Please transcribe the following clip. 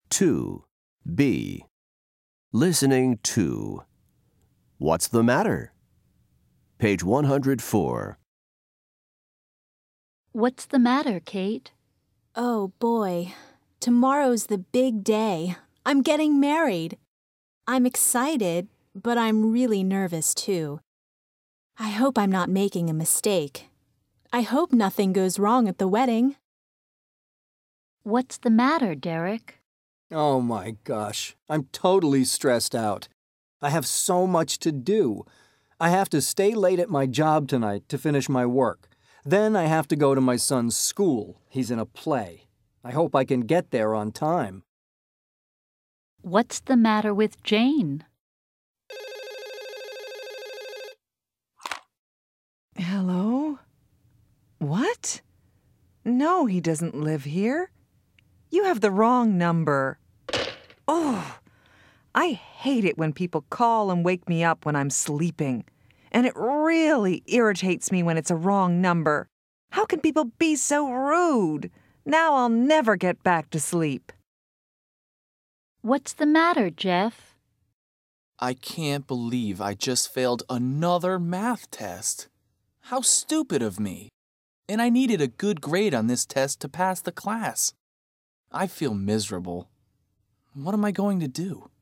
2. B. Listening to. What's the matter? Page 104. What's the matter, Kate? Oh, boy. Tomorrow's the big day. I'm getting married. I'm excited, but I'm really nervous, too. I hope I'm not making a mistake. I hope nothing goes wrong at the wedding. What's the matter, Derek? Oh my gosh, I'm totally stressed out. I have so much to do. I have to stay late at my job tonight to finish my work. Then I have to go to my son's school. He's in a play. I hope I can get there on time. What's the matter with Jane? Hello? What? No, he doesn't live here. You have the wrong number. Oh, I hate it when people call and wake me up when I'm sleeping. And it really irritates me when it's a wrong number. How can people be so rude? Now I'll never get back to sleep. What's the matter, Jeff? I can't believe I just failed another math test. How stupid of me. And I needed a good grade on this test to pass the class. I feel miserable. What am I going to do?